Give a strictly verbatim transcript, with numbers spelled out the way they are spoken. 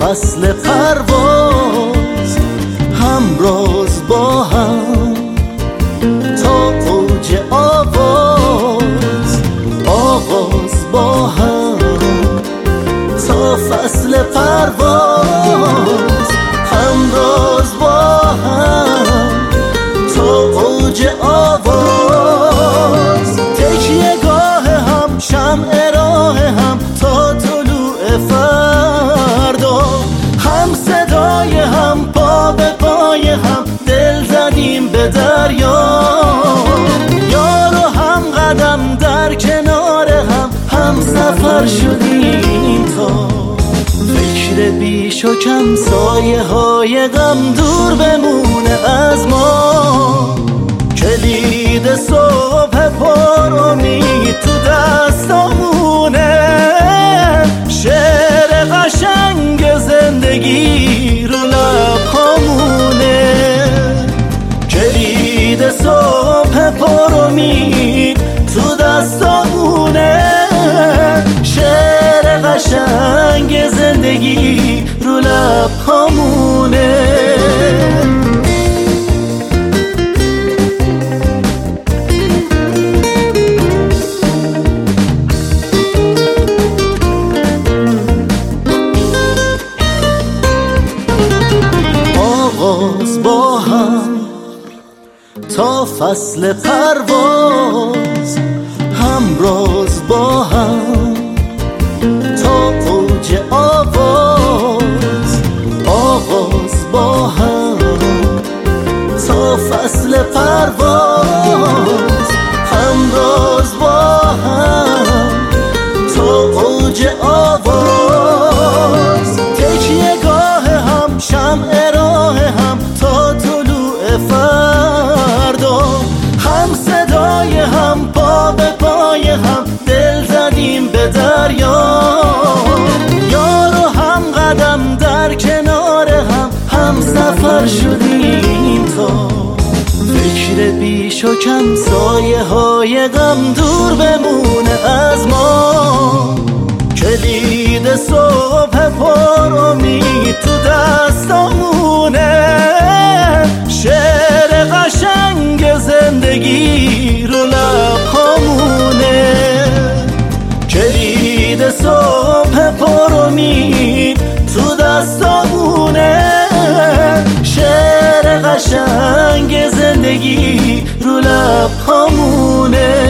فصل پرواز همراز با هم، تا اوج آواز آغاز با هم، تا فصل پرواز همراز با هم، تا اوج آواز تکیه گاه هم، شمع راه هم، تا طلوع فردا هم صدای هم، پا به پای هم، دل زدیم به دریا، یار و هم قدم در کنار هم، هم سفر شدیم تا فکر بیش و کم، سایه های غم دور بمونه از ما، کلید صبح پر امید تو دستامونه، شعر قشنگ زندگی رو لبامونه، کلید صبح پر امید تو دستامونه، شعر قشنگ زندگی رو لبامونه. آغاز با هم تا فصل پرواز همراز با هم، تا اوج آواز آغاز با هم، تا فصل پرواز همراز با هم، تا اوج آواز تکیه گاه هم، شمع راه هم، تا طلوع فردا هم صدای هم، پا به پای هم، دل زدیم به دریا، یار و هم قدم در کنار هم، هم سفر شدیم تا فکر بیش و کم، سایه های غم دور بمونه از ما، کلید صبح پر امید تو دستامونه، شعر قشنگ زندگی رو لبامونه، کلید صبح پر امید تو دستامونه، شعر قشنگ زندگی رو لبامونه.